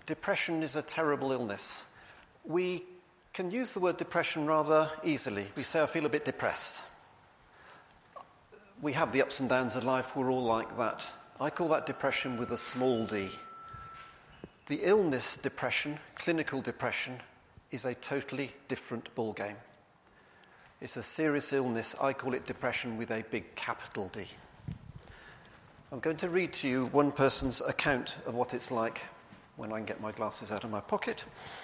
Depression is a terrible illness. We can use the word depression rather easily. We say, I feel a bit depressed. We have the ups and downs of life. We're all like that. I call that depression with a small d. The illness depression, clinical depression, is a totally different ballgame. It's a serious illness. I call it depression with a big capital D. I'm going to read to you one person's account of what it's like when I can get my glasses out of my pocket.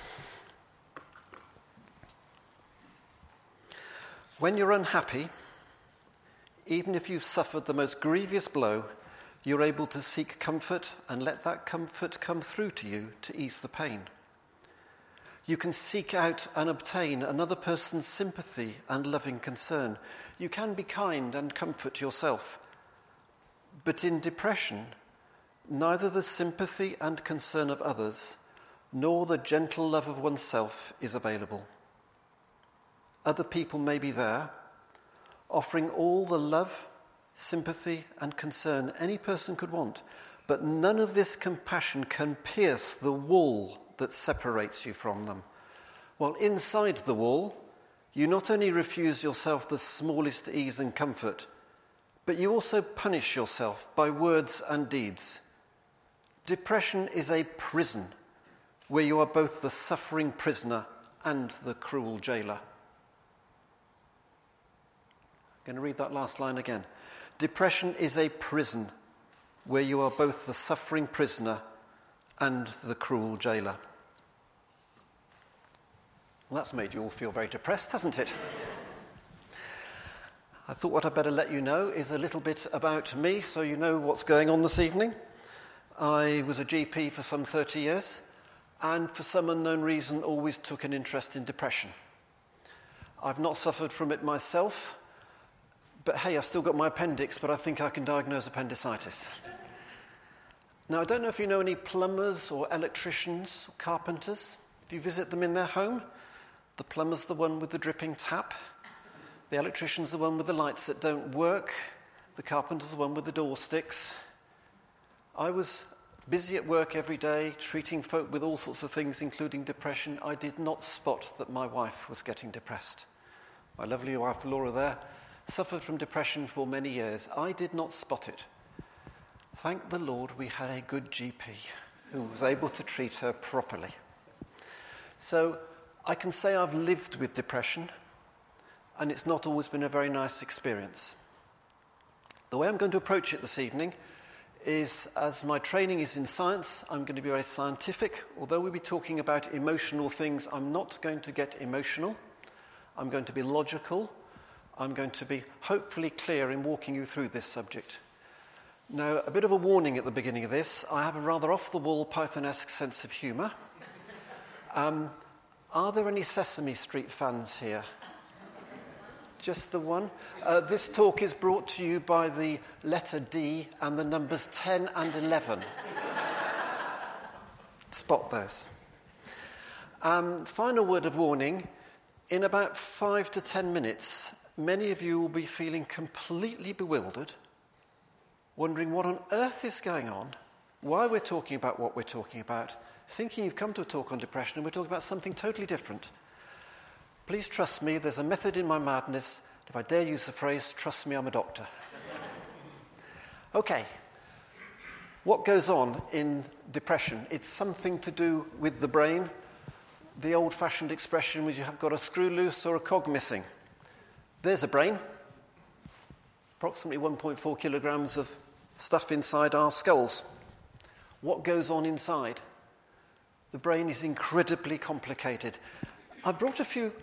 When you're unhappy, even if you've suffered the most grievous blow, you're able to seek comfort and let that comfort come through to you to ease the pain. You can seek out and obtain another person's sympathy and loving concern. You can be kind and comfort yourself. But in depression, neither the sympathy and concern of others nor the gentle love of oneself is available. Other people may be there, offering all the love, sympathy and concern any person could want, but none of this compassion can pierce the wall that separates you from them. While inside the wall, you not only refuse yourself the smallest ease and comfort, but you also punish yourself by words and deeds. Depression is a prison where you are both the suffering prisoner and the cruel jailer. I'm going to read that last line again. Depression is a prison where you are both the suffering prisoner and the cruel jailer. Well, that's made you all feel very depressed, hasn't it? I thought what I'd better let you know is a little bit about me, so you know what's going on this evening. I was a GP for some 30 years, and for some unknown reason always took an interest in depression. I've not suffered from it myself, but hey, I've still got my appendix, but I think I can diagnose appendicitis. Now, I don't know if you know any plumbers or electricians or carpenters. Do you visit them in their home? The plumber's the one with the dripping tap. The electrician's the one with the lights that don't work. The carpenter's the one with the door sticks. I was busy at work every day, treating folk with all sorts of things, including depression. I did not spot that my wife was getting depressed. My lovely wife, Laura, there, suffered from depression for many years. I did not spot it. Thank the Lord we had a good GP who was able to treat her properly. So I can say I've lived with depression, and it's not always been a very nice experience. The way I'm going to approach it this evening is, as my training is in science, I'm going to be very scientific. Although we'll be talking about emotional things, I'm not going to get emotional. I'm going to be logical. I'm going to be hopefully clear in walking you through this subject. Now, a bit of a warning at the beginning of this. I have a rather off-the-wall Python-esque sense of humour. Are there any Sesame Street fans here? Just the one? This talk is brought to you by the letter D and the numbers 10 and 11. Spot those. Final word of warning. In about 5 to 10 minutes, many of you will be feeling completely bewildered, wondering what on earth is going on, why we're talking about what we're talking about, thinking you've come to a talk on depression and we're talking about something totally different. Please trust me, there's a method in my madness. If I dare use the phrase, trust me, I'm a doctor. Okay. What goes on in depression? It's something to do with the brain. The old-fashioned expression was you have got a screw loose or a cog missing. There's a brain. Approximately 1.4 kilograms of stuff inside our skulls. What goes on inside? The brain is incredibly complicated. I brought a few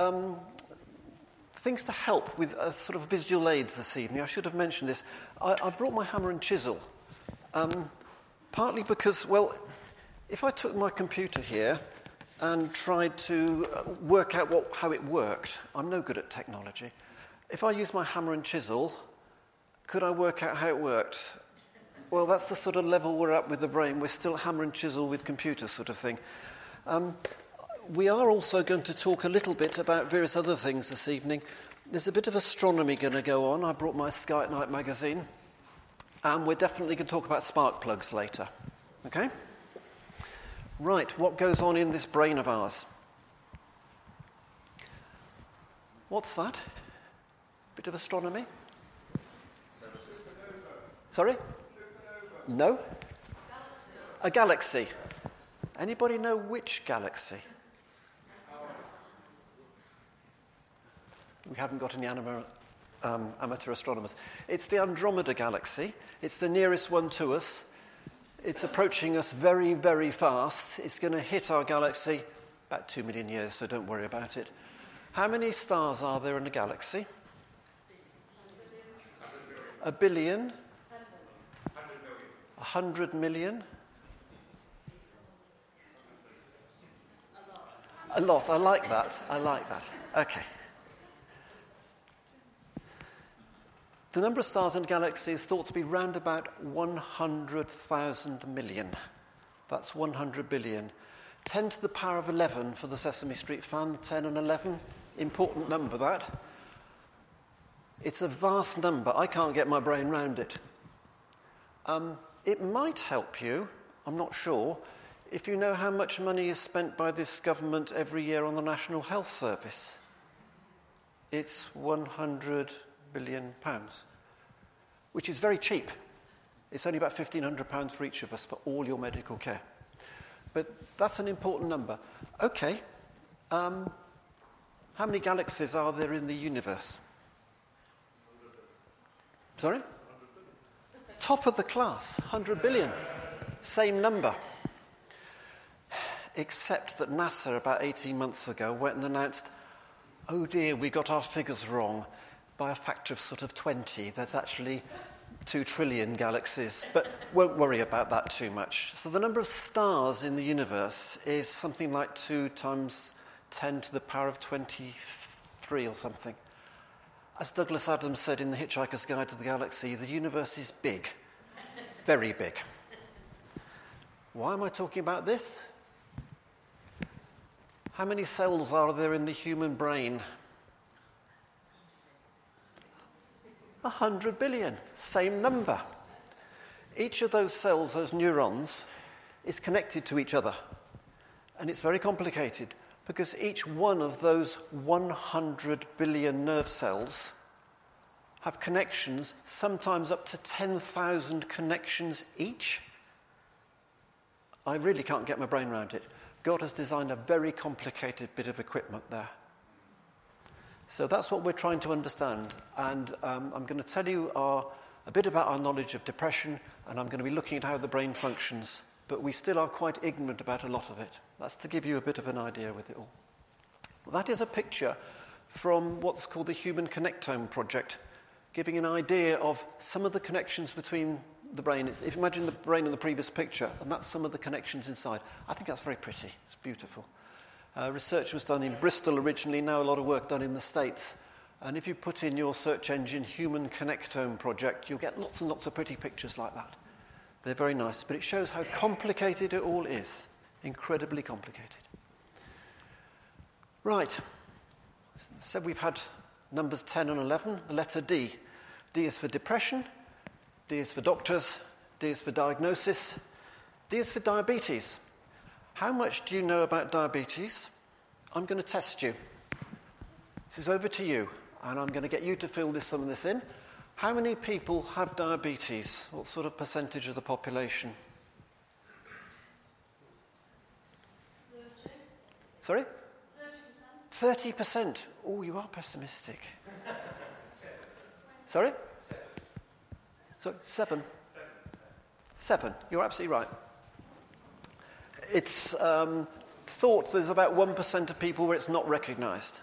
things to help with sort of visual aids this evening. I should have mentioned this. I brought my hammer and chisel, partly because, well, if I took my computer here and tried to work out how it worked, I'm no good at technology. If I use my hammer and chisel, could I work out how it worked? Well, that's the sort of level we're at with the brain. We're still hammer and chisel with computers sort of thing. We are also going to talk a little bit about various other things this evening. There's a bit of astronomy going to go on. I brought my Sky at Night magazine. And we're definitely going to talk about spark plugs later. Okay? Right, what goes on in this brain of ours? What's that? Bit of astronomy? Sorry? No? A galaxy. Anybody know which galaxy? We haven't got any amateur astronomers. It's the Andromeda Galaxy. It's the nearest one to us. It's approaching us very, very fast. It's going to hit our galaxy about 2 million years, so don't worry about it. How many stars are there in a galaxy? 1 billion? 100 million? A lot. I like that. Okay. The number of stars in a galaxy is thought to be round about 100,000 million. That's 100 billion. 10 to the power of 11 for the Sesame Street fan, 10 and 11. Important number, that. It's a vast number. I can't get my brain round it. It might help you, I'm not sure, if you know how much money is spent by this government every year on the National Health Service. It's £100 billion, which is very cheap. It's only about £1,500 for each of us for all your medical care. But that's an important number. Okay, how many galaxies are there in the universe? Sorry? Top of the class, 100 billion. Same number. Except that NASA, about 18 months ago, went and announced, oh dear, we got our figures wrong by a factor of sort of 20. There's actually 2 trillion galaxies, but won't worry about that too much. So the number of stars in the universe is something like 2 times 10 to the power of 23 or something. As Douglas Adams said in The Hitchhiker's Guide to the Galaxy, the universe is big, very big. Why am I talking about this? How many cells are there in the human brain? 100 billion, same number. Each of those cells, those neurons, is connected to each other. And it's very complicated because each one of those 100 billion nerve cells have connections, sometimes up to 10,000 connections each. I really can't get my brain around it. God has designed a very complicated bit of equipment there. So that's what we're trying to understand. And I'm going to tell you a bit about our knowledge of depression, and I'm going to be looking at how the brain functions. But we still are quite ignorant about a lot of it. That's to give you a bit of an idea with it all. Well, that is a picture from what's called the Human Connectome Project, giving an idea of some of the connections between the brain. If you imagine the brain in the previous picture, and that's some of the connections inside. I think that's very pretty. It's beautiful. Research was done in Bristol originally, now a lot of work done in the States. And if you put in your search engine Human Connectome Project, you'll get lots and lots of pretty pictures like that. They're very nice, but it shows how complicated it all is. Incredibly complicated. Right. So we've had numbers 10 and 11, the letter D. D is for depression, D is for doctors, D is for diagnosis, D is for diabetes. How much do you know about diabetes? I'm going to test you. This is over to you, and I'm going to get you to fill some of this in. How many people have diabetes? What sort of percentage of the population? 30. Sorry? 30%. 30%. Oh, you are pessimistic. Sorry? So 7. 7. You're absolutely right. It's thought there's about 1% of people where it's not recognised.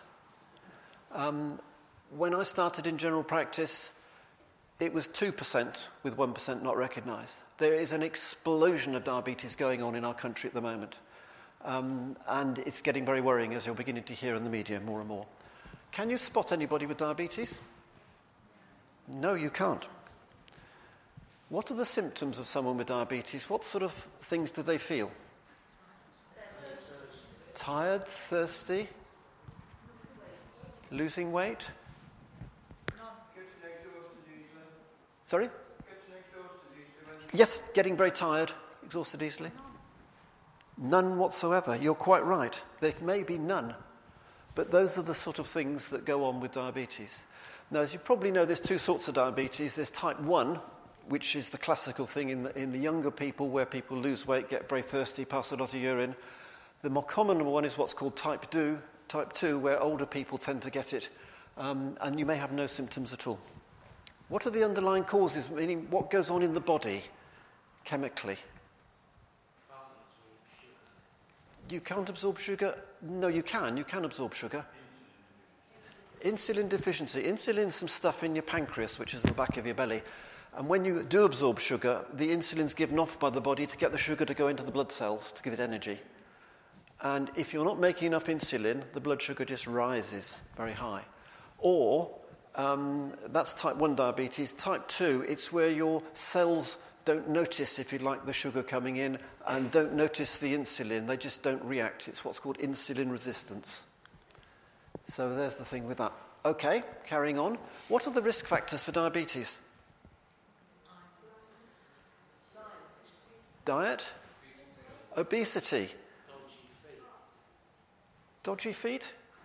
When I started in general practice, it was 2% with 1% not recognised. There is an explosion of diabetes going on in our country at the moment. And it's getting very worrying, as you're beginning to hear in the media more and more. Can you spot anybody with diabetes? No, you can't. What are the symptoms of someone with diabetes? What sort of things do they feel? Tired, thirsty, losing weight? Sorry? Yes, getting very tired, exhausted easily. None whatsoever. You're quite right. There may be none. But those are the sort of things that go on with diabetes. Now, as you probably know, there's two sorts of diabetes. There's type 1, which is the classical thing in the younger people, where people lose weight, get very thirsty, pass a lot of urine. The more common one is what's called type 2, where older people tend to get it, and you may have no symptoms at all. What are the underlying causes, meaning what goes on in the body chemically? You can't absorb sugar? No, you can. You can absorb sugar. Insulin deficiency. Insulin's some stuff in your pancreas, which is in the back of your belly. And when you do absorb sugar, the insulin's given off by the body to get the sugar to go into the blood cells to give it energy. And if you're not making enough insulin, the blood sugar just rises very high. Or, that's type 1 diabetes. Type 2, it's where your cells don't notice, if you like, the sugar coming in and don't notice the insulin. They just don't react. It's what's called insulin resistance. So there's the thing with that. Okay, carrying on. What are the risk factors for diabetes? Diet? Obesity? Dodgy feet?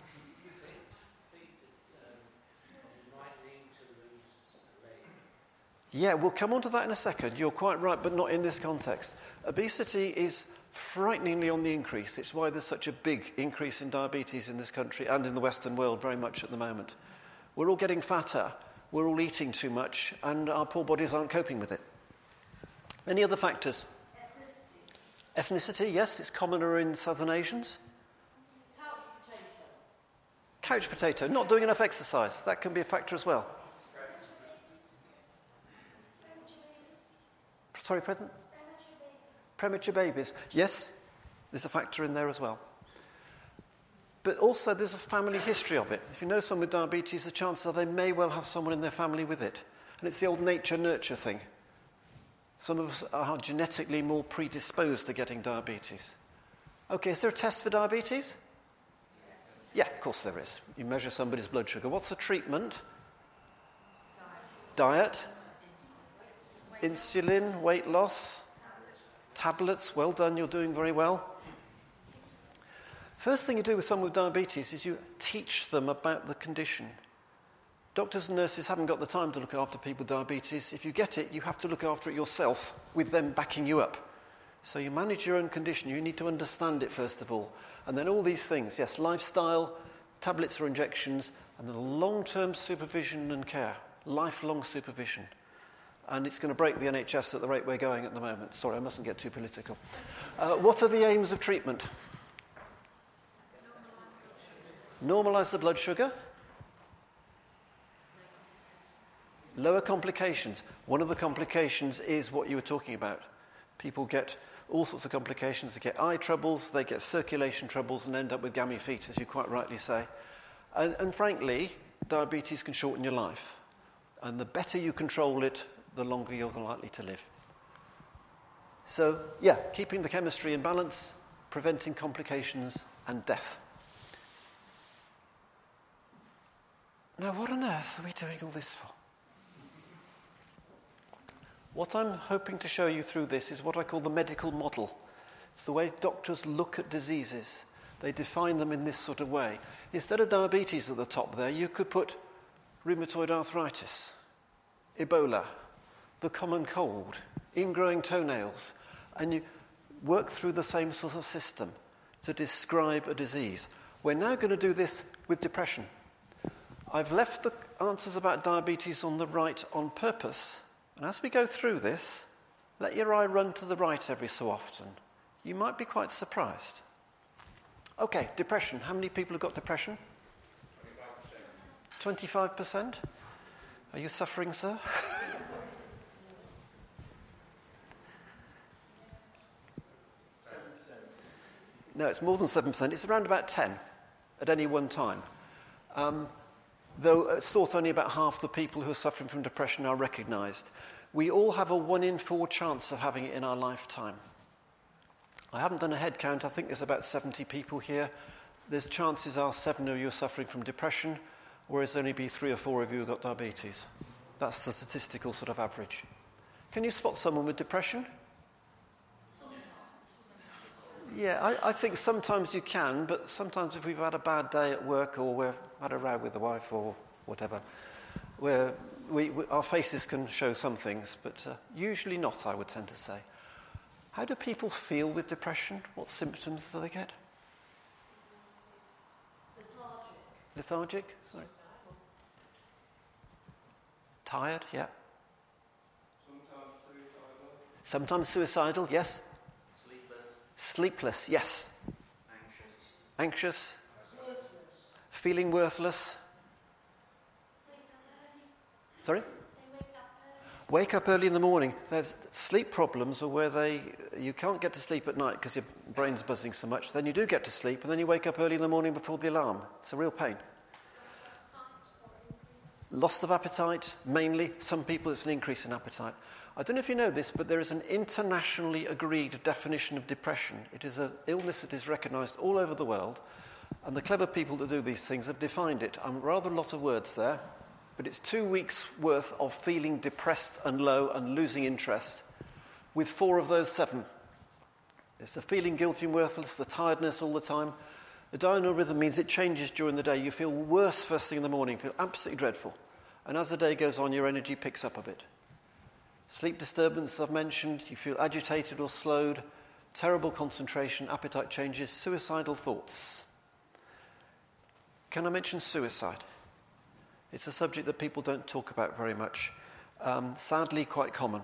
Yeah, we'll come on to that in a second. You're quite right, but not in this context. Obesity is frighteningly on the increase. It's why there's such a big increase in diabetes in this country and in the Western world very much at the moment. We're all getting fatter, we're all eating too much, and our poor bodies aren't coping with it. Any other factors? Ethnicity, yes, it's commoner in Southern Asians. Couch potato, not doing enough exercise. That can be a factor as well. Sorry, President? Premature babies. Yes, there's a factor in there as well. But also there's a family history of it. If you know someone with diabetes, the chances are they may well have someone in their family with it. And it's the old nature-nurture thing. Some of us are genetically more predisposed to getting diabetes. Okay, is there a test for diabetes? Yeah, of course there is. You measure somebody's blood sugar. What's the treatment? Diet? Insulin, weight loss? Tablets. Well done, you're doing very well. First thing you do with someone with diabetes is you teach them about the condition. Doctors and nurses haven't got the time to look after people with diabetes. If you get it, you have to look after it yourself with them backing you up. So you manage your own condition. You need to understand it first of all. And then all these things, yes, lifestyle, tablets or injections, and then long-term supervision and care, lifelong supervision. And it's going to break the NHS at the rate we're going at the moment. Sorry, I mustn't get too political. What are the aims of treatment? Normalise the blood sugar. Lower complications. One of the complications is what you were talking about. People get all sorts of complications. They get eye troubles, they get circulation troubles, and end up with gammy feet, as you quite rightly say. And frankly, diabetes can shorten your life. And the better you control it, the longer you're likely to live. So, yeah, keeping the chemistry in balance, preventing complications and death. Now, what on earth are we doing all this for? What I'm hoping to show you through this is what I call the medical model. It's the way doctors look at diseases. They define them in this sort of way. Instead of diabetes at the top there, you could put rheumatoid arthritis, Ebola, the common cold, ingrowing toenails, and you work through the same sort of system to describe a disease. We're now going to do this with depression. I've left the answers about diabetes on the right on purpose, and as we go through this, let your eye run to the right every so often. You might be quite surprised. Okay, depression. How many people have got depression? 25%. 25%? Are you suffering, sir? No, it's more than 7%. It's around about 10 at any one time. Though it's thought only about half the people who are suffering from depression are recognised. We all have a 1 in 4 chance of having it in our lifetime. I haven't done a head count. I think there's about 70 people here. There's chances are 7 of you are suffering from depression, whereas only be 3 or 4 of you who got diabetes. That's the statistical sort of average. Can you spot someone with depression? Yeah, I think sometimes you can, but sometimes if we've had a bad day at work or we've had a row with the wife or whatever, our faces can show some things, but usually not, I would tend to say. How do people feel with depression? What symptoms do they get? Lethargic? Sorry. Tired, yeah. Sometimes suicidal, yes. Sleepless, yes. Anxious. Feeling worthless. Sorry? Wake up early in the morning. There's sleep problems are where you can't get to sleep at night because your brain's buzzing so much. Then you do get to sleep and then you wake up early in the morning before the alarm. It's a real pain. Loss of appetite, mainly. Some people it's an increase in appetite. I don't know if you know this, but there is an internationally agreed definition of depression. It is an illness that is recognised all over the world, and the clever people that do these things have defined it. Rather a lot of words there, but it's 2 weeks' worth of feeling depressed and low and losing interest, with 4 of those 7. It's the feeling guilty and worthless, the tiredness all the time. The diurnal rhythm means it changes during the day. You feel worse first thing in the morning, feel absolutely dreadful. And as the day goes on, your energy picks up a bit. Sleep disturbance, I've mentioned. You feel agitated or slowed. Terrible concentration, appetite changes, suicidal thoughts. Can I mention suicide? It's a subject that people don't talk about very much. Sadly, quite common.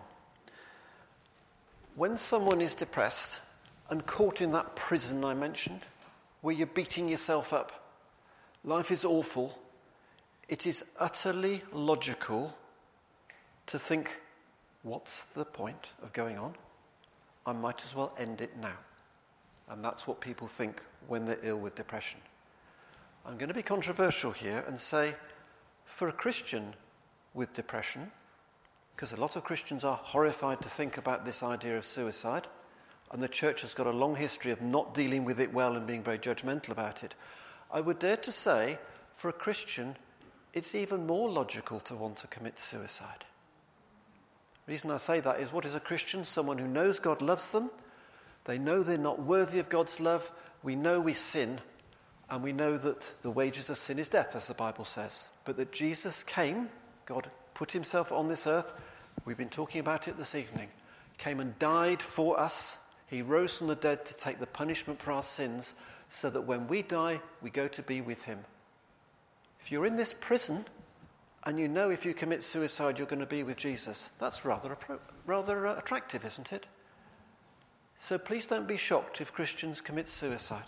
When someone is depressed and caught in that prison I mentioned, where you're beating yourself up, life is awful, it is utterly logical to think, what's the point of going on? I might as well end it now. And that's what people think when they're ill with depression. I'm going to be controversial here and say, for a Christian with depression, because a lot of Christians are horrified to think about this idea of suicide, and the church has got a long history of not dealing with it well and being very judgmental about it, I would dare to say, for a Christian, it's even more logical to want to commit suicide. The reason I say that is, what is a Christian? Someone who knows God loves them. They know they're not worthy of God's love. We know we sin, and we know that the wages of sin is death, as the Bible says. But that Jesus came, God put himself on this earth, we've been talking about it this evening, came and died for us. He rose from the dead to take the punishment for our sins, so that when we die, we go to be with him. If you're in this prison, and you know if you commit suicide you're going to be with Jesus, that's rather attractive, isn't it? So please don't be shocked if Christians commit suicide.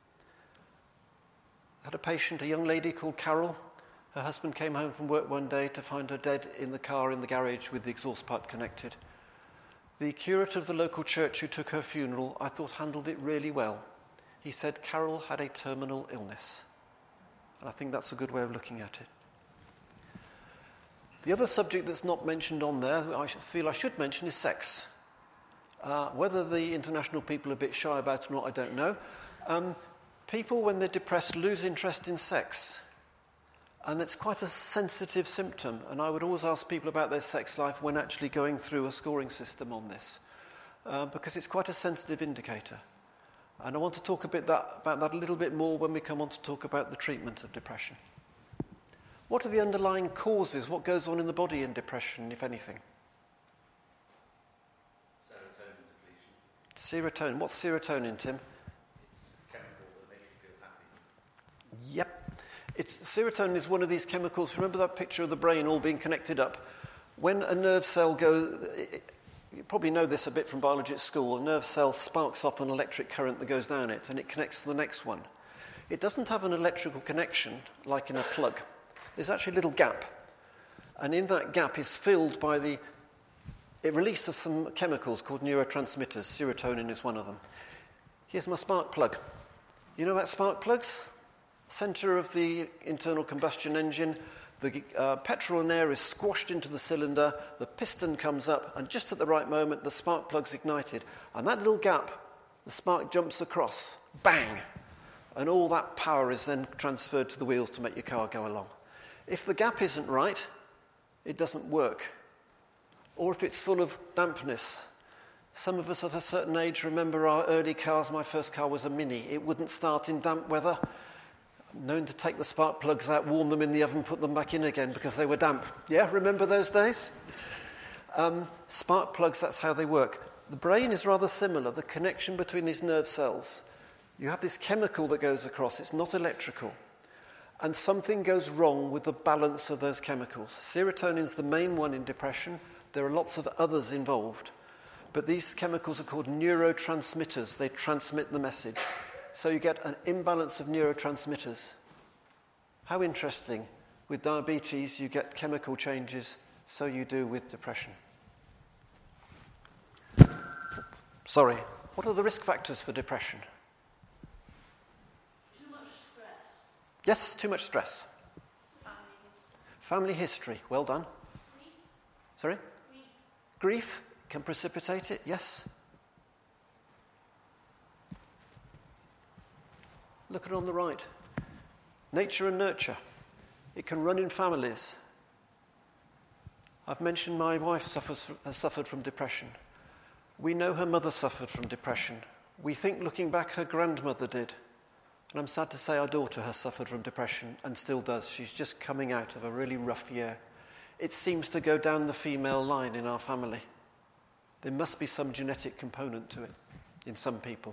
I had a patient, a young lady called Carol. Her husband came home from work one day to find her dead in the car in the garage with the exhaust pipe connected. The curator of the local church who took her funeral, I thought, handled it really well. He said Carol had a terminal illness. And I think that's a good way of looking at it. The other subject that's not mentioned on there, I feel I should mention, is sex. Whether the international people are a bit shy about it or not, I don't know. People, when they're depressed, lose interest in sex. And it's quite a sensitive symptom. And I would always ask people about their sex life when actually going through a scoring system on this. Because it's quite a sensitive indicator. And I want to talk about that a little bit more when we come on to talk about the treatment of depression. What are the underlying causes? What goes on in the body in depression, if anything? Serotonin depletion. Serotonin. What's serotonin, Tim? It's a chemical that makes you feel happy. Yep. Serotonin is one of these chemicals. Remember that picture of the brain all being connected up? When a nerve cell goes... You probably know this a bit from biology at school. A nerve cell sparks off an electric current that goes down it, and it connects to the next one. It doesn't have an electrical connection like in a plug. There's actually a little gap. And in that gap is filled by the release of some chemicals called neurotransmitters. Serotonin is one of them. Here's my spark plug. You know about spark plugs? Centre of the internal combustion engine. The petrol and air is squashed into the cylinder, the piston comes up, and just at the right moment, the spark plug's ignited. And that little gap, the spark jumps across, bang! And all that power is then transferred to the wheels to make your car go along. If the gap isn't right, it doesn't work. Or if it's full of dampness, Some of us of a certain age remember our early cars. My first car was a Mini. It wouldn't start in damp weather. I'm known to take the spark plugs out, warm them in the oven, put them back in again because they were damp. Yeah, remember those days? Spark plugs, that's how they work. The brain is rather similar. The connection between these nerve cells, you have this chemical that goes across. It's not electrical. And something goes wrong with the balance of those chemicals. Serotonin is the main one in depression. There are lots of others involved. But these chemicals are called neurotransmitters. They transmit the message. So you get an imbalance of neurotransmitters. How interesting. With diabetes, you get chemical changes. So you do with depression. Sorry. What are the risk factors for depression? Too much stress. Yes, too much stress. Family history. Well done. Grief. Sorry? Grief. Grief can precipitate it, yes. Look at it on the right. Nature and nurture. It can run in families. I've mentioned my wife has suffered from depression. We know her mother suffered from depression. We think, looking back, her grandmother did. And I'm sad to say our daughter has suffered from depression and still does. She's just coming out of a really rough year. It seems to go down the female line in our family. There must be some genetic component to it in some people.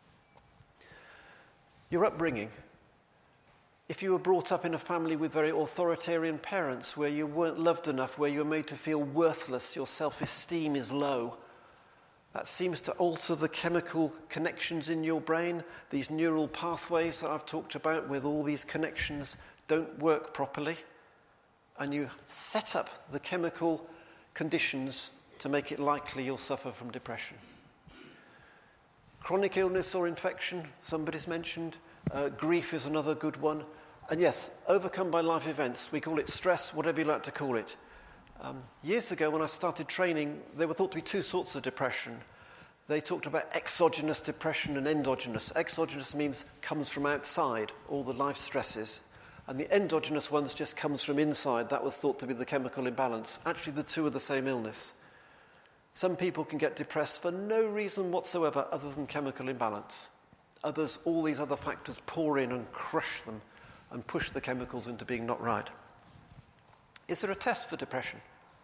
Your upbringing. If you were brought up in a family with very authoritarian parents, where you weren't loved enough, where you were made to feel worthless, your self-esteem is low, that seems to alter the chemical connections in your brain. These neural pathways that I've talked about, with all these connections, don't work properly. And you set up the chemical conditions to make it likely you'll suffer from depression. Chronic illness or infection, somebody's mentioned. Grief is another good one. And yes, overcome by life events. We call it stress, whatever you like to call it. Years ago, when I started training, there were thought to be two sorts of depression. They talked about exogenous depression and endogenous. Exogenous means comes from outside, all the life stresses. And the endogenous ones just comes from inside. That was thought to be the chemical imbalance. Actually, the two are the same illness. Some people can get depressed for no reason whatsoever other than chemical imbalance. Others, all these other factors pour in and crush them and push the chemicals into being not right. Is there a test for depression?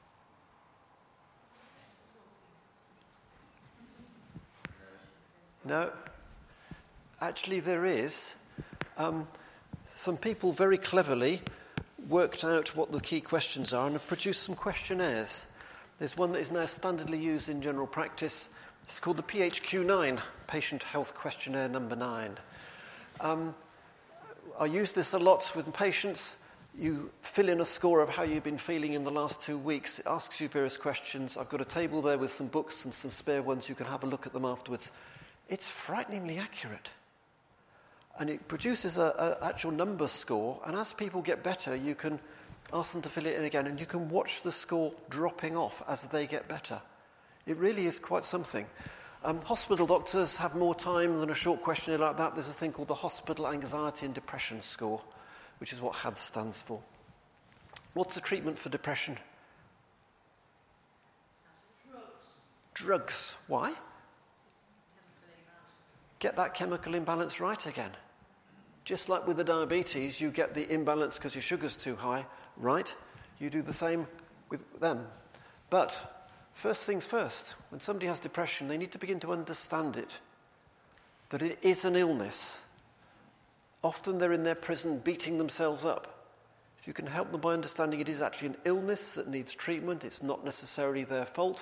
No. Actually, there is. Some people very cleverly worked out what the key questions are and have produced some questionnaires. There's one that is now standardly used in general practice. It's called the PHQ-9, Patient Health Questionnaire number 9. I use this a lot with patients. You fill in a score of how you've been feeling in the last 2 weeks. It asks you various questions. I've got a table there with some books and some spare ones. You can have a look at them afterwards. It's frighteningly accurate. And it produces an actual number score. And as people get better, you can ask them to fill it in again. And you can watch the score dropping off as they get better. It really is quite something. Hospital doctors have more time than a short questionnaire like that. There's a thing called the Hospital Anxiety and Depression Score, which is what HADS stands for. What's the treatment for depression? Drugs. Why? Get that chemical imbalance right again. Just like with the diabetes, you get the imbalance because your sugar's too high, right? You do the same with them. But first things first, when somebody has depression, they need to begin to understand it, that it is an illness. Often they're in their prison beating themselves up. If you can help them by understanding it is actually an illness that needs treatment, it's not necessarily their fault.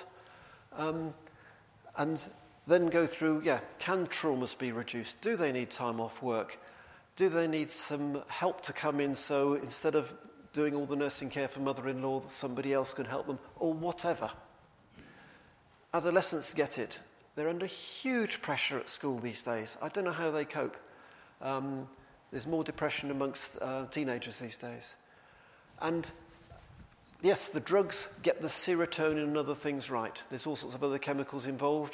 And then go through, can traumas be reduced? Do they need time off work? Do they need some help to come in so instead of doing all the nursing care for mother-in-law, somebody else can help them, or whatever? Adolescents get it. They're under huge pressure at school these days. I don't know how they cope. There's more depression amongst teenagers these days. And yes, the drugs get the serotonin and other things right. There's all sorts of other chemicals involved.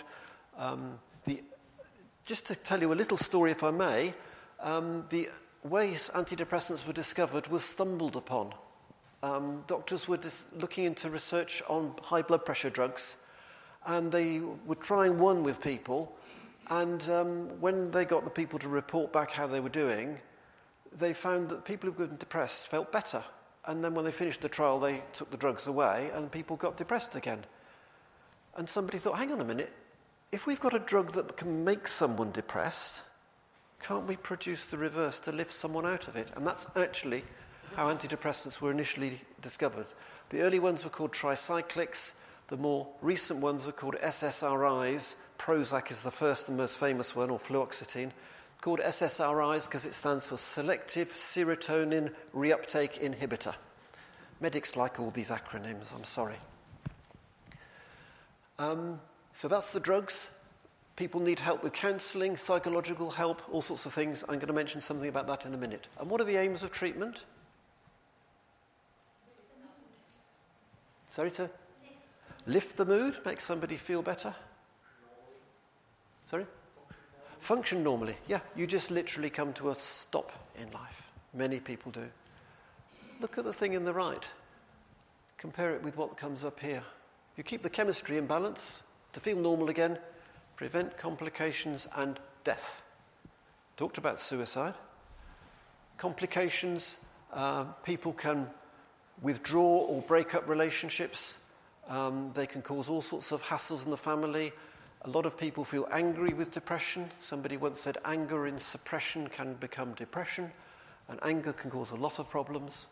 Just to tell you a little story, if I may, the ways antidepressants were discovered was stumbled upon. Doctors were looking into research on high blood pressure drugs, and they were trying one with people, and when they got the people to report back how they were doing, they found that people who were depressed felt better. And then when they finished the trial, they took the drugs away, and people got depressed again. And somebody thought, hang on a minute, if we've got a drug that can make someone depressed, can't we produce the reverse to lift someone out of it? And that's actually how antidepressants were initially discovered. The early ones were called tricyclics. The more recent ones are called SSRIs. Prozac is the first and most famous one, or fluoxetine. Called SSRIs because it stands for Selective Serotonin Reuptake Inhibitor. Medics like all these acronyms, I'm sorry. So that's the drugs. People need help with counselling, psychological help, all sorts of things. I'm going to mention something about that in a minute. And what are the aims of treatment? Sorry, to lift the mood, make somebody feel better. Sorry? Function normally. Yeah, you just literally come to a stop in life. Many people do. Look at the thing in the right. Compare it with what comes up here. You keep the chemistry in balance to feel normal again, prevent complications and death. Talked about suicide. Complications, people can withdraw or break up relationships. They can cause all sorts of hassles in the family. A lot of people feel angry with depression. Somebody once said anger in suppression can become depression, and anger can cause a lot of problems.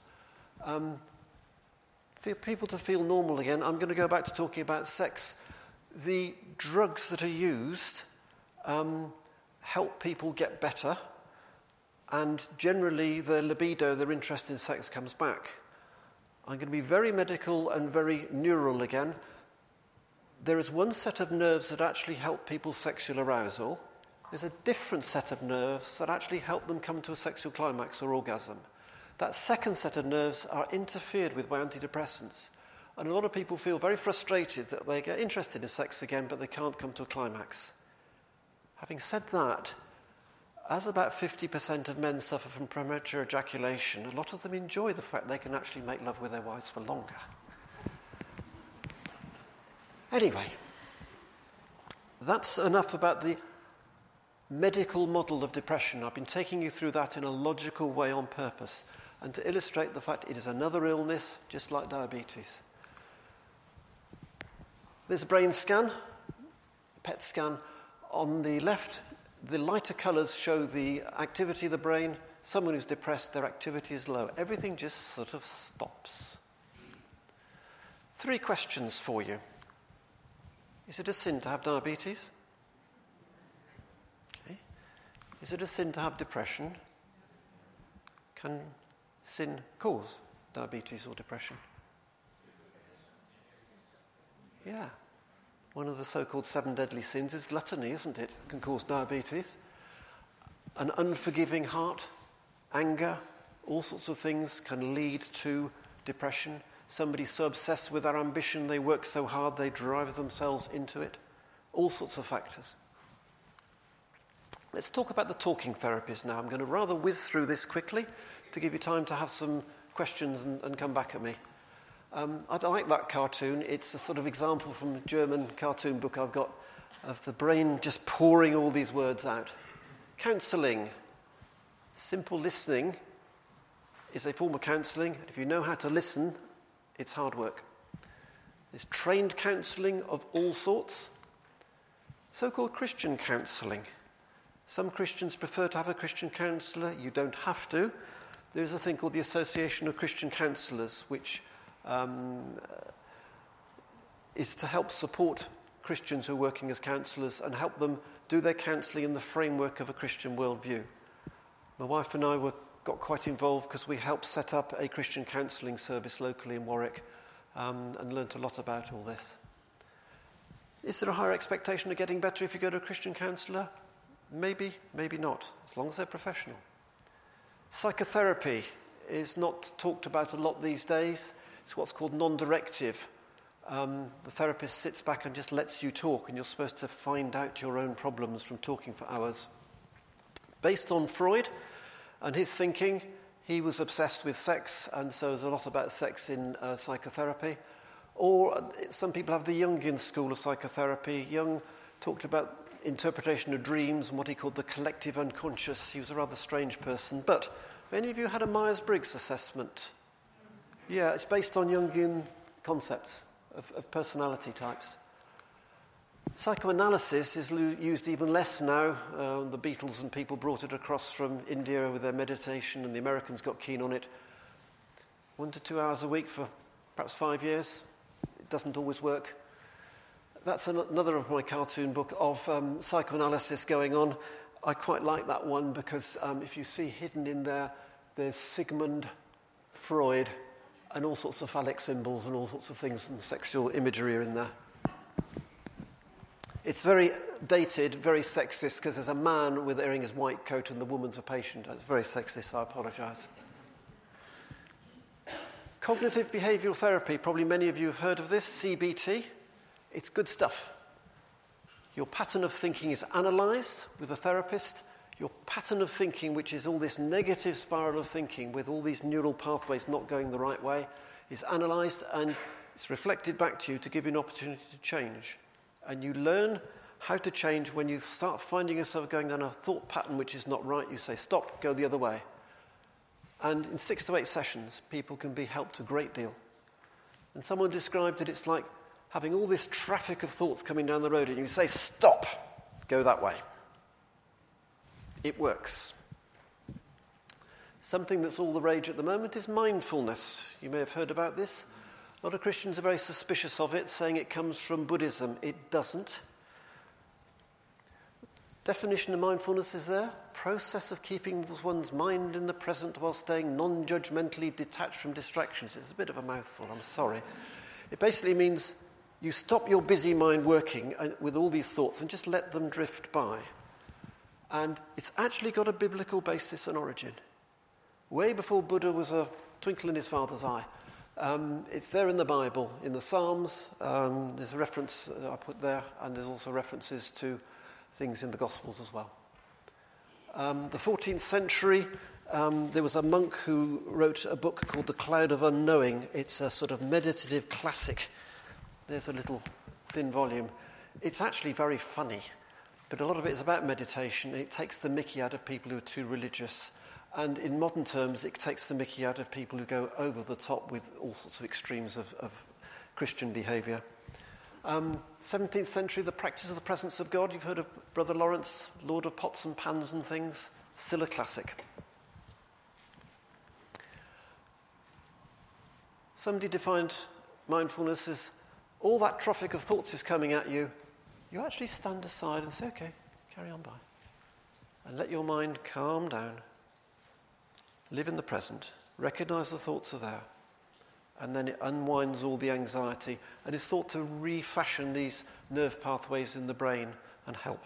For people to feel normal again, I'm going to go back to talking about sex. The drugs that are used help people get better, and generally their libido, their interest in sex, comes back. I'm going to be very medical and very neural again. There is one set of nerves that actually help people's sexual arousal. There's a different set of nerves that actually help them come to a sexual climax or orgasm. That second set of nerves are interfered with by antidepressants. And a lot of people feel very frustrated that they get interested in sex again, but they can't come to a climax. Having said that, as about 50% of men suffer from premature ejaculation, a lot of them enjoy the fact they can actually make love with their wives for longer. Anyway, that's enough about the medical model of depression. I've been taking you through that in a logical way on purpose, and to illustrate the fact it is another illness, just like diabetes. There's a brain scan, a PET scan. On the left, the lighter colours show the activity of the brain. Someone who's depressed, their activity is low. Everything just sort of stops. 3 questions for you. Is it a sin to have diabetes? Okay. Is it a sin to have depression? Can sin cause diabetes or depression? Yeah. One of the so-called 7 deadly sins is gluttony, isn't it? It can cause diabetes. An unforgiving heart, anger, all sorts of things can lead to depression. Somebody so obsessed with their ambition, they work so hard, they drive themselves into it. All sorts of factors. Let's talk about the talking therapies now. I'm going to rather whiz through this quickly to give you time to have some questions and come back at me. I like that cartoon. It's a sort of example from a German cartoon book I've got of the brain just pouring all these words out. Counselling. Simple listening is a form of counselling. If you know how to listen, it's hard work. There's trained counselling of all sorts. So-called Christian counselling. Some Christians prefer to have a Christian counsellor. You don't have to. There's a thing called the Association of Christian Counsellors, which is to help support Christians who are working as counsellors and help them do their counselling in the framework of a Christian worldview. My wife and I got quite involved because we helped set up a Christian counselling service locally in Warwick and learnt a lot about all this. Is there a higher expectation of getting better if you go to a Christian counsellor? Maybe, maybe not, as long as they're professional. Psychotherapy is not talked about a lot these days. It's what's called non-directive. The therapist sits back and just lets you talk, and you're supposed to find out your own problems from talking for hours. Based on Freud and his thinking, he was obsessed with sex, and so there's a lot about sex in psychotherapy. Or some people have the Jungian school of psychotherapy. Jung talked about interpretation of dreams and what he called the collective unconscious. He was a rather strange person. But have any of you had a Myers-Briggs assessment? Yeah, it's based on Jungian concepts of personality types. Psychoanalysis is used even less now. The Beatles and people brought it across from India with their meditation, and the Americans got keen on it. 1 to 2 hours a week for perhaps 5 years. It doesn't always work. That's another of my cartoon book of psychoanalysis going on. I quite like that one because if you see hidden in there, there's Sigmund Freud and all sorts of phallic symbols and all sorts of things, and sexual imagery are in there. It's very dated, very sexist, because there's a man wearing his white coat and the woman's a patient. It's very sexist, I apologise. Cognitive behavioural therapy, probably many of you have heard of this, CBT. It's good stuff. Your pattern of thinking is analysed with a therapist. Your pattern of thinking, which is all this negative spiral of thinking with all these neural pathways not going the right way, is analysed and it's reflected back to you to give you an opportunity to change. And you learn how to change when you start finding yourself going down a thought pattern which is not right. You say, stop, go the other way. And in 6 to 8 sessions, people can be helped a great deal. And someone described it, it's like having all this traffic of thoughts coming down the road and you say, stop, go that way. It works. Something that's all the rage at the moment is mindfulness. You may have heard about this. A lot of Christians are very suspicious of it, saying it comes from Buddhism. It doesn't. Definition of mindfulness is there. Process of keeping one's mind in the present while staying non-judgmentally detached from distractions. It's a bit of a mouthful, I'm sorry. It basically means you stop your busy mind working with all these thoughts and just let them drift by. And it's actually got a biblical basis and origin. Way before Buddha was a twinkle in his father's eye. It's there in the Bible, in the Psalms. There's a reference I put there, and there's also references to things in the Gospels as well. The 14th century, there was a monk who wrote a book called The Cloud of Unknowing. It's a sort of meditative classic. There's a little thin volume. It's actually very funny, but a lot of it is about meditation. It takes the mickey out of people who are too religious. And in modern terms, it takes the mickey out of people who go over the top with all sorts of extremes of Christian behaviour. 17th century, the practice of the presence of God. You've heard of Brother Lawrence, Lord of Pots and Pans and things. Still a classic. Somebody defined mindfulness as all that traffic of thoughts is coming at you. You actually stand aside and say, okay, carry on by. And let your mind calm down. Live in the present. Recognise the thoughts are there. And then it unwinds all the anxiety and is thought to refashion these nerve pathways in the brain and help.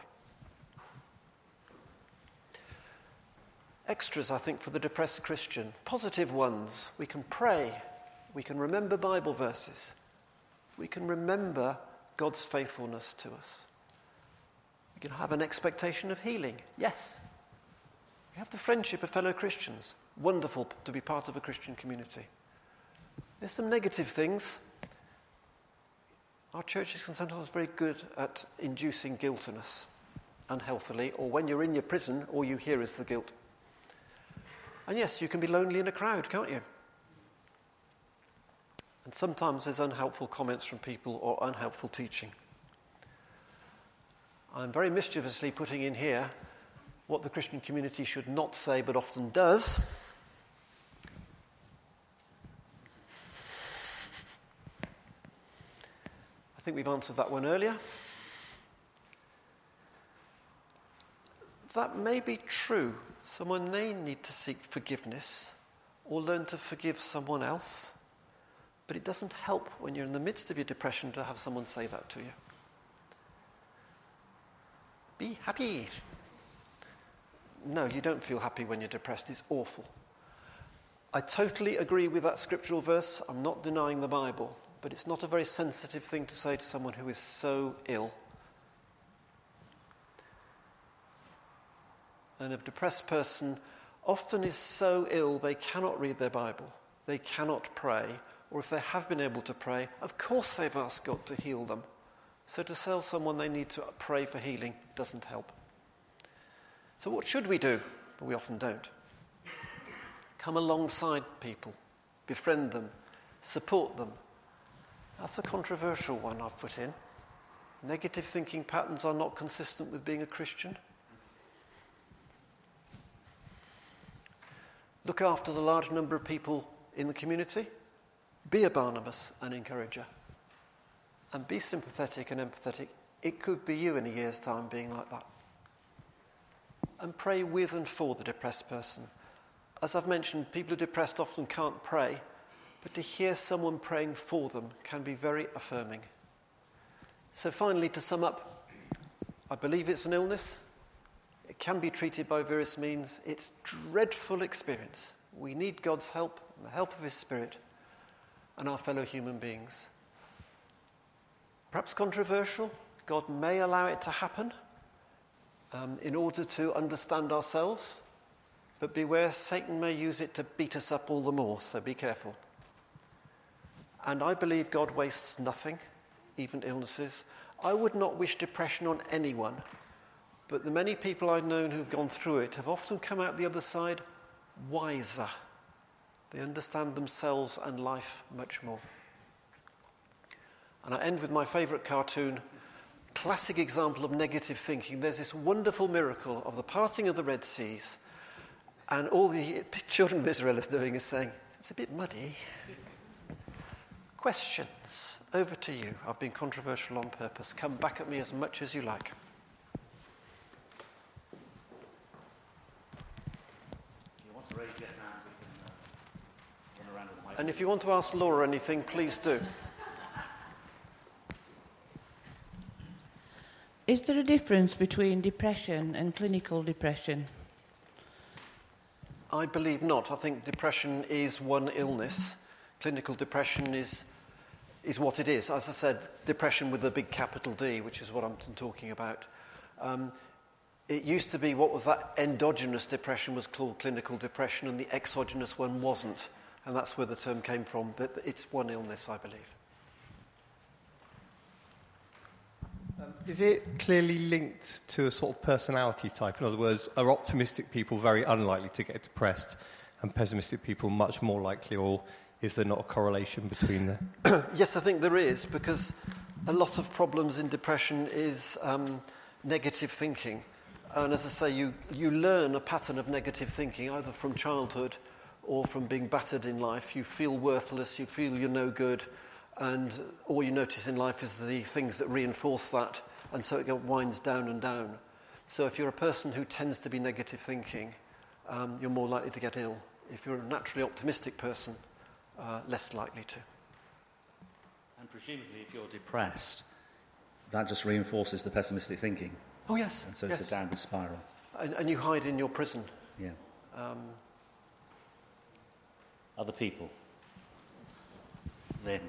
Extras, I think, for the depressed Christian. Positive ones. We can pray. We can remember Bible verses. We can remember God's faithfulness to us. We can have an expectation of healing. Yes. We have the friendship of fellow Christians. Wonderful to be part of a Christian community. There's some negative things. Our churches can sometimes be very good at inducing guilt in us, unhealthily, or when you're in your prison, all you hear is the guilt. And yes, you can be lonely in a crowd, can't you? And sometimes there's unhelpful comments from people or unhelpful teaching. I'm very mischievously putting in here what the Christian community should not say but often does. I think we've answered that one earlier. That may be true. Someone may need to seek forgiveness or learn to forgive someone else. But it doesn't help when you're in the midst of your depression to have someone say that to you. Be happy. No, you don't feel happy when you're depressed. It's awful. I totally agree with that scriptural verse. I'm not denying the Bible. But it's not a very sensitive thing to say to someone who is so ill. And a depressed person often is so ill they cannot read their Bible. They cannot pray. or if they have been able to pray, of course they've asked God to heal them. So to tell someone they need to pray for healing doesn't help. So what should we do? But we often don't. Come alongside people, befriend them, support them. That's a controversial one I've put in. Negative thinking patterns are not consistent with being a Christian. Look after the large number of people in the community. Be a Barnabas, an encourager. And be sympathetic and empathetic. It could be you in a year's time being like that. And pray with and for the depressed person. As I've mentioned, people who are depressed often can't pray, but to hear someone praying for them can be very affirming. So finally, to sum up, I believe it's an illness. It can be treated by various means. It's a dreadful experience. We need God's help, and the help of His Spirit, and our fellow human beings. Perhaps controversial. God may allow it to happen in order to understand ourselves. But beware, Satan may use it to beat us up all the more, so be careful. And I believe God wastes nothing, even illnesses. I would not wish depression on anyone, but the many people I've known who've gone through it have often come out the other side wiser. They understand themselves and life much more. And I end with my favourite cartoon, classic example of negative thinking. There's this wonderful miracle of the parting of the Red Seas, and all the children of Israel is doing is saying, it's a bit muddy. Questions? Over to you. I've been controversial on purpose. Come back at me as much as you like. If you want to raise your hand, we can run around with the microphone. And if you want to ask Laura anything, please do. Is there a difference between depression and clinical depression? I believe not. I think depression is one illness. Clinical depression is what it is. As I said, depression with a big capital D, which is what I'm talking about. It used to be what was that endogenous depression was called clinical depression, and the exogenous one wasn't. And that's where the term came from. But it's one illness, I believe. Is it clearly linked to a sort of personality type? In other words, are optimistic people very unlikely to get depressed and pessimistic people much more likely, or is there not a correlation between them? Yes, I think there is, because a lot of problems in depression is negative thinking. And as I say, you learn a pattern of negative thinking, either from childhood or from being battered in life. You feel worthless, you feel you're no good, and all you notice in life is the things that reinforce that, and so it winds down and down. So if you're a person who tends to be negative thinking, you're more likely to get ill. If you're a naturally optimistic person, less likely to. And presumably, if you're depressed, that just reinforces the pessimistic thinking. Oh, yes. And so yes. it's a downward spiral. And you hide in your prison. Yeah. Other people. Then.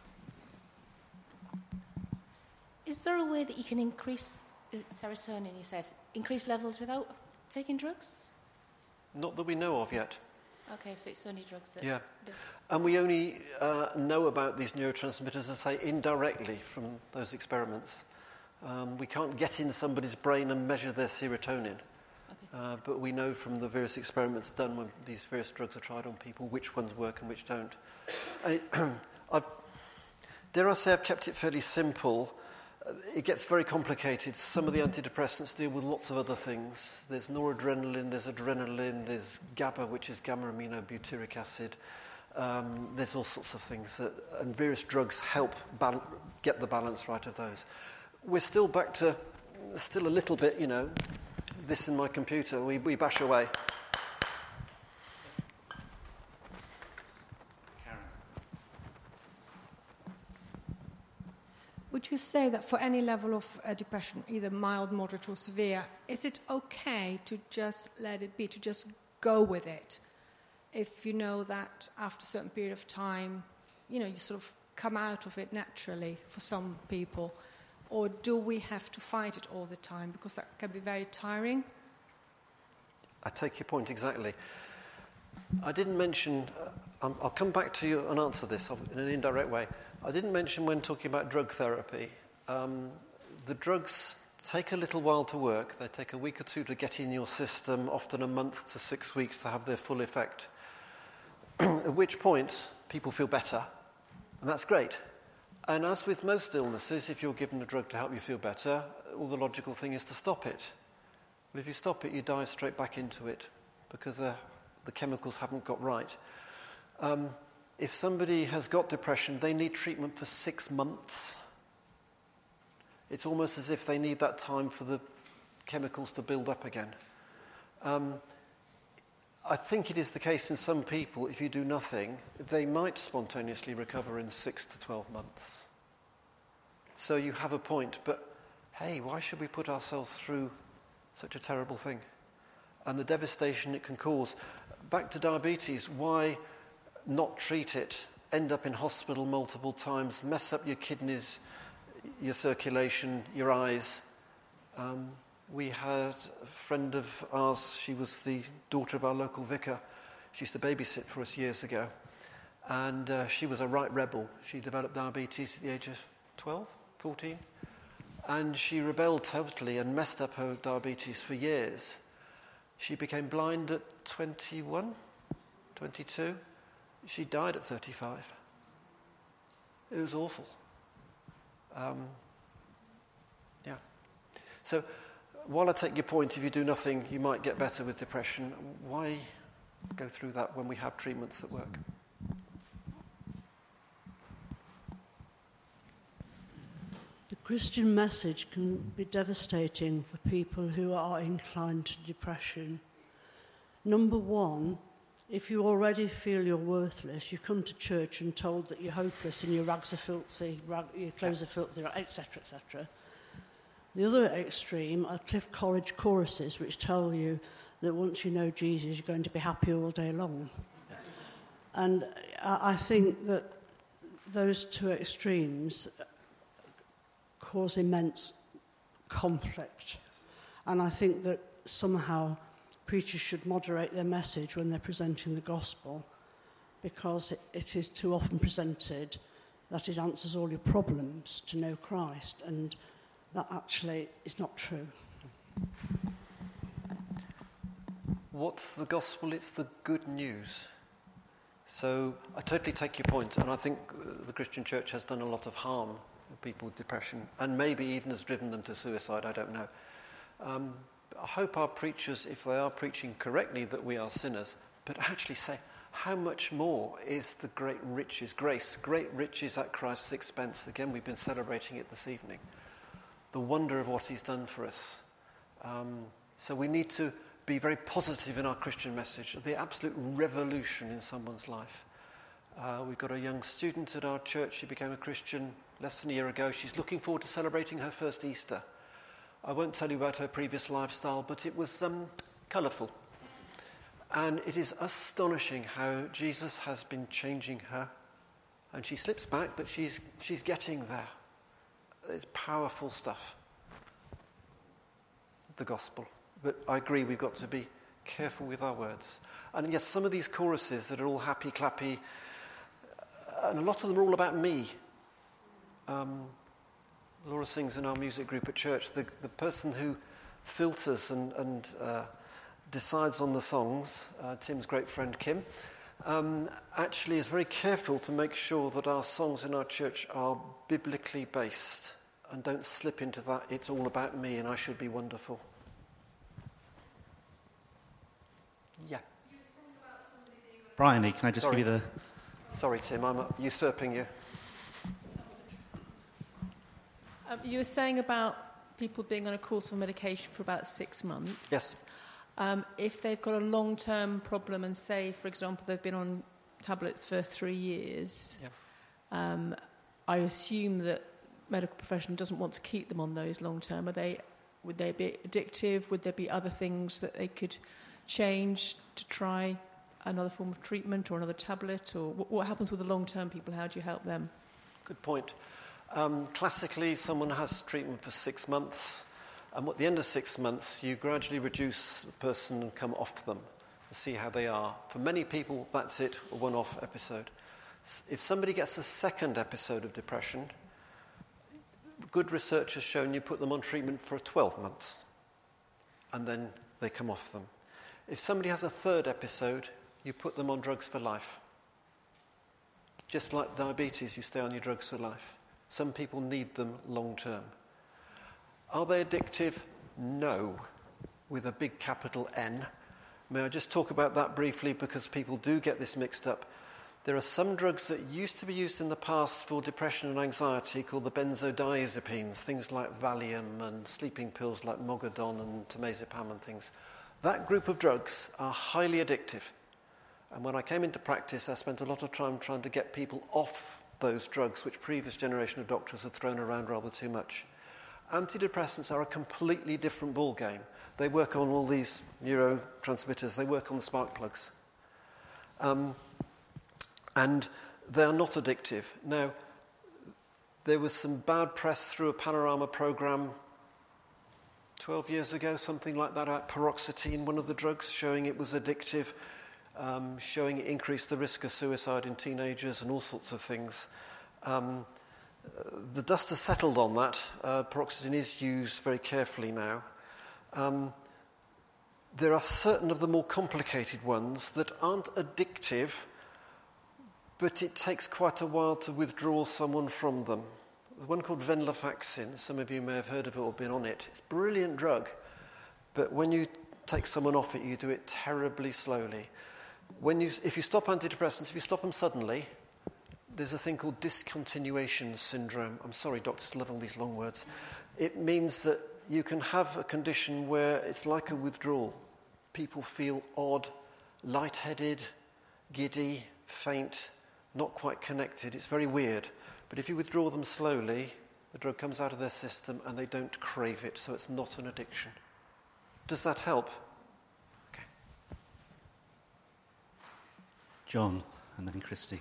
Is there a way that you can increase serotonin, you said, increase levels without taking drugs? Not that we know of yet. Okay, so it's only drugs that... Yeah. And we only know about these neurotransmitters, as I say, indirectly from those experiments. We can't get in somebody's brain and measure their serotonin. Okay. But we know from the various experiments done when these various drugs are tried on people which ones work and which don't. And dare I say I've kept it fairly simple. It gets very complicated. Some of the antidepressants deal with lots of other things. There's noradrenaline, there's adrenaline, there's GABA, which is gamma-aminobutyric acid. There's all sorts of things, and various drugs help get the balance right of those. We're still back to, still a little bit, this in my computer, we bash away. Would you say that for any level of depression, either mild, moderate or severe, is it okay to just let it be, to just go with it? If you know that after a certain period of time, you sort of come out of it naturally for some people, or do we have to fight it all the time? Because that can be very tiring. I take your point exactly. I didn't mention, I'll come back to you and answer this in an indirect way. I didn't mention when talking about drug therapy, the drugs take a little while to work. They take a week or two to get in your system, often a month to 6 weeks to have their full effect. At which point, people feel better, and that's great. And as with most illnesses, if you're given a drug to help you feel better, well, the logical thing is to stop it. But if you stop it, you dive straight back into it because the chemicals haven't got right. If somebody has got depression, they need treatment for 6 months. It's almost as if they need that time for the chemicals to build up again. I think it is the case in some people, if you do nothing, they might spontaneously recover in 6 to 12 months. So you have a point, but hey, why should we put ourselves through such a terrible thing? And the devastation it can cause. Back to diabetes, why not treat it? End up in hospital multiple times, mess up your kidneys, your circulation, your eyes. We had a friend of ours, she was the daughter of our local vicar. She used to babysit for us years ago. And she was a right rebel. She developed diabetes at the age of 12, 14. And she rebelled totally and messed up her diabetes for years. She became blind at 21, 22. She died at 35. It was awful. Yeah. So, while I take your point, if you do nothing, you might get better with depression. Why go through that when we have treatments that work? The Christian message can be devastating for people who are inclined to depression. Number one, if you already feel you're worthless, you come to church and told that you're hopeless and your rags are filthy, your clothes are filthy, etc., etc. The other extreme are Cliff College choruses, which tell you that once you know Jesus, you're going to be happy all day long. Yes. And I think that those two extremes cause immense conflict. Yes. And I think that somehow preachers should moderate their message when they're presenting the gospel, because it is too often presented that it answers all your problems to know Christ, and that actually is not true. What's the gospel? It's the good news. So I totally take your point, and I think the Christian church has done a lot of harm to people with depression, and maybe even has driven them to suicide, I don't know. I hope our preachers, if they are preaching correctly that we are sinners, but actually say, how much more is the great riches, grace, great riches at Christ's expense? Again, we've been celebrating it this evening. The wonder of what he's done for us. So we need to be very positive in our Christian message, the absolute revolution in someone's life. We've got a young student at our church. She became a Christian less than a year ago. She's looking forward to celebrating her first Easter. I won't tell you about her previous lifestyle, but it was colourful. And it is astonishing how Jesus has been changing her. And she slips back, but she's getting there. It's powerful stuff, the gospel. But I agree, we've got to be careful with our words. And yes, some of these choruses that are all happy, clappy, and a lot of them are all about me. Laura sings in our music group at church. The person who filters and decides on the songs, Tim's great friend Kim, actually is very careful to make sure that our songs in our church are biblically based and don't slip into that, it's all about me and I should be wonderful. Yeah. Bryony, can I just give you the... Sorry, Tim, I'm usurping you. You were saying about people being on a course of medication for about 6 months. Yes. If they've got a long-term problem and say, for example, they've been on tablets for 3 years, I assume that medical profession doesn't want to keep them on those long-term. Would they be addictive? Would there be other things that they could change to try another form of treatment or another tablet? Or what happens with the long-term people? How do you help them? Good point. Classically, someone has treatment for 6 months, and at the end of 6 months, you gradually reduce the person and come off them. and see how they are. For many people, that's it, a one-off episode. If somebody gets a second episode of depression, good research has shown you put them on treatment for 12 months, and then they come off them. If somebody has a third episode, you put them on drugs for life. Just like diabetes, you stay on your drugs for life. Some people need them long term. Are they addictive? No, with a big capital N. May I just talk about that briefly, because people do get this mixed up. There are some drugs that used to be used in the past for depression and anxiety called the benzodiazepines, things like Valium and sleeping pills like Mogadon and temazepam and things. That group of drugs are highly addictive. And when I came into practice, I spent a lot of time trying to get people off those drugs, which previous generation of doctors had thrown around rather too much. Antidepressants are a completely different ballgame. They work on all these neurotransmitters. They work on the spark plugs. And they are not addictive. Now, there was some bad press through a Panorama program 12 years ago, something like that, at paroxetine, one of the drugs, showing it was addictive, showing it increased the risk of suicide in teenagers and all sorts of things. The dust has settled on that. Paroxetine is used very carefully now. There are certain of the more complicated ones that aren't addictive, but it takes quite a while to withdraw someone from them. There's one called venlafaxine. Some of you may have heard of it or been on it. It's a brilliant drug, but when you take someone off it, you do it terribly slowly. If you stop antidepressants, if you stop them suddenly, there's a thing called discontinuation syndrome. I'm sorry, doctors love all these long words. It means that you can have a condition where it's like a withdrawal. People feel odd, lightheaded, giddy, faint, not quite connected. It's very weird. But if you withdraw them slowly, the drug comes out of their system and they don't crave it, so it's not an addiction. Does that help? Okay. John, and then Christy.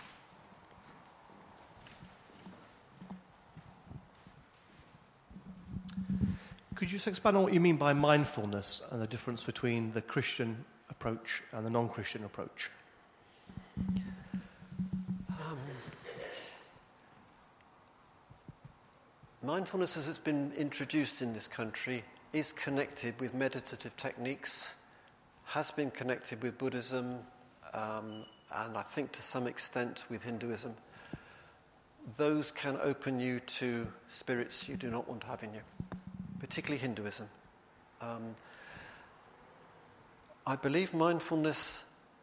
Could you just expand on what you mean by mindfulness and the difference between the Christian approach and the non-Christian approach? Mindfulness, as it's been introduced in this country, is connected with meditative techniques, has been connected with Buddhism, and I think to some extent with Hinduism. Those can open you to spirits you do not want to have in you, particularly Hinduism. I believe mindfulness,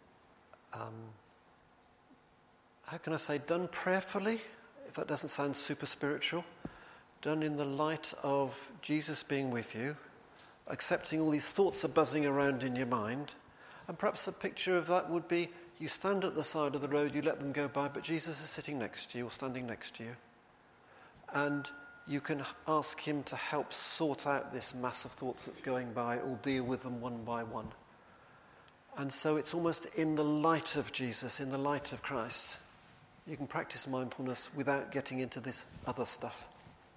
how can I say, done prayerfully, if that doesn't sound super spiritual, done in the light of Jesus being with you, accepting all these thoughts are buzzing around in your mind, and perhaps a picture of that would be you stand at the side of the road, you let them go by, but Jesus is sitting next to you or standing next to you. And you can ask him to help sort out this mass of thoughts that's going by or deal with them one by one. And so it's almost in the light of Jesus, in the light of Christ, you can practice mindfulness without getting into this other stuff.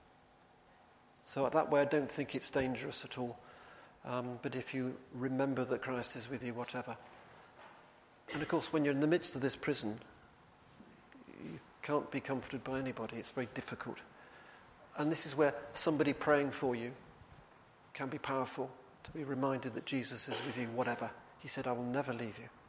So that way I don't think it's dangerous at all. But if you remember that Christ is with you, whatever. And of course, when you're in the midst of this prison, you can't be comforted by anybody. It's very difficult. And this is where somebody praying for you can be powerful, to be reminded that Jesus is with you, whatever. He said, I will never leave you.